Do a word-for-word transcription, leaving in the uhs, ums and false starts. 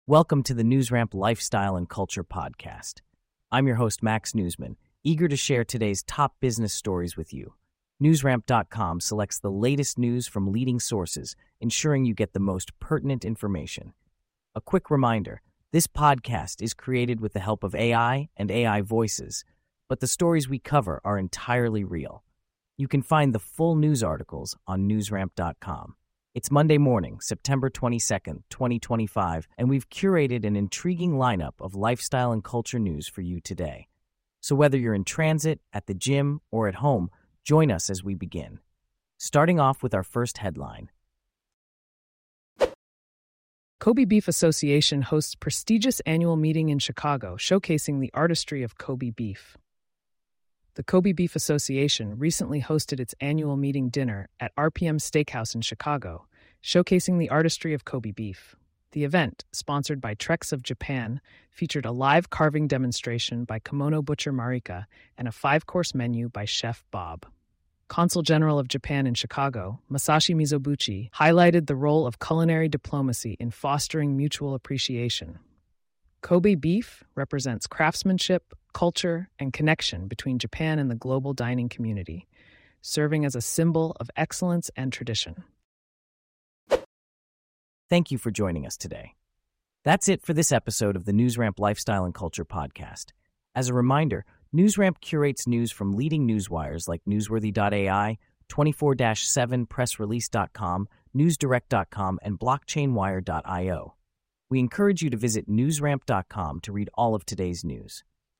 Welcome to the NewsRamp Lifestyle and Culture Podcast. I'm your host, Max Newsman, eager to share today's top business stories with you. NewsRamp dot com selects the latest news from leading sources, ensuring you get the most pertinent information. A quick reminder, this podcast is created with the help of A I and A I voices, but the stories we cover are entirely real. You can find the full news articles on NewsRamp dot com. It's Monday morning, September twenty-second, twenty twenty-five, and we've curated an intriguing lineup of lifestyle and culture news for you today. So whether you're in transit, at the gym, or at home, join us as we begin. Starting off with our first headline. Kobe Beef Association hosts prestigious annual meeting in Chicago showcasing the artistry of Kobe beef. The Kobe Beef Association recently hosted its annual meeting dinner at R P M Steakhouse in Chicago, showcasing the artistry of Kobe beef. The event, sponsored by Trex of Japan, featured a live carving demonstration by Kimono Butcher Marika and a five-course menu by Chef Bob. Consul General of Japan in Chicago, Masashi Mizobuchi, highlighted the role of culinary diplomacy in fostering mutual appreciation. Kobe beef represents craftsmanship, culture, and connection between Japan and the global dining community, serving as a symbol of excellence and tradition. Thank you for joining us today. That's it for this episode of the NewsRamp Lifestyle and Culture Podcast. As a reminder, NewsRamp curates news from leading newswires like Newsworthy dot A I, twenty-four seven press release dot com, newsdirect dot com, and blockchain wire dot io. We encourage you to visit newsramp dot com to read all of today's news.